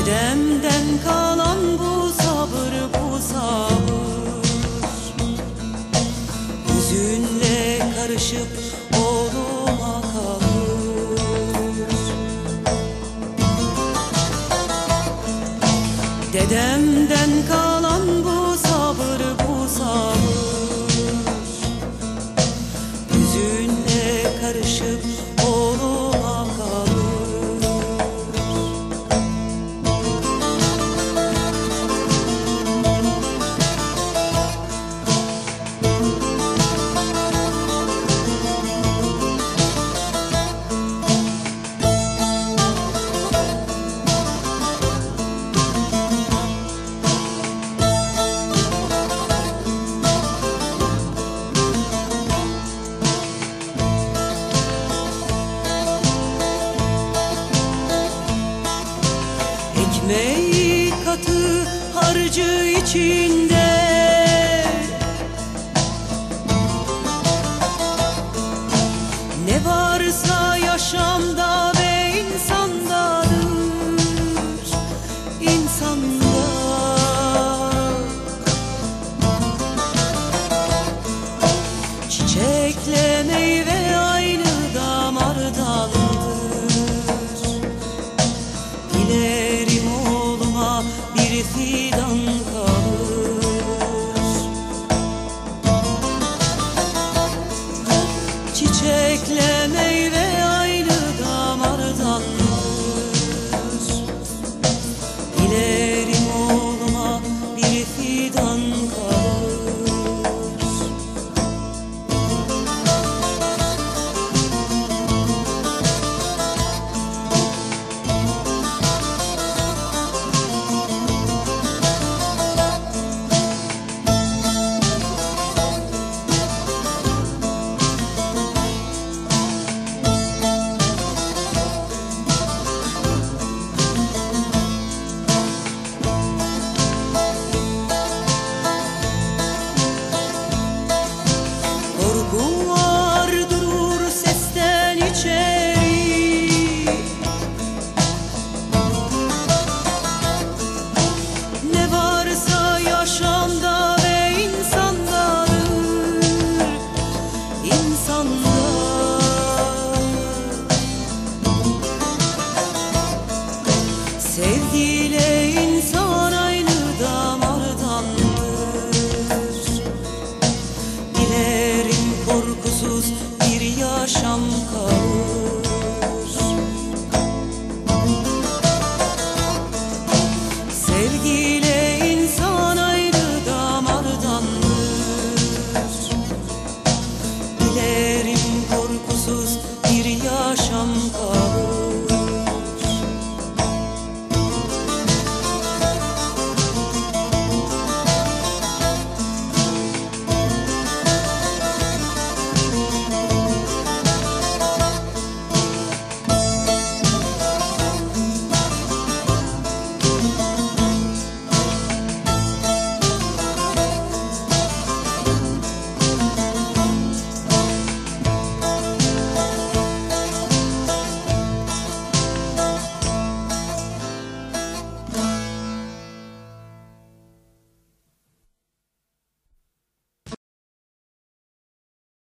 Dedemden kalan bu sabır, bu sabır, hüzünle karışıp oğluma kalır. Dedemden kalan bu sabır, bu sabır, hüzünle karışıp oğluma kalır. Ekmeği katı harcı içinde, ne varsa yaşamda ve insandadır, insanda. Çiçekle meyve aynı damardandır. Dilerim oğluma bir fidan kalır. Çiçekle meyve aynı damardandır. Dilerim oğluma bir fidan kalır. Korku var durur sesten içeri, ne varsa yaşamda ve insandadır, insanda. Sevgiyle insan aynı damardandır. Dilerim korkusuz bir yaşam kalır.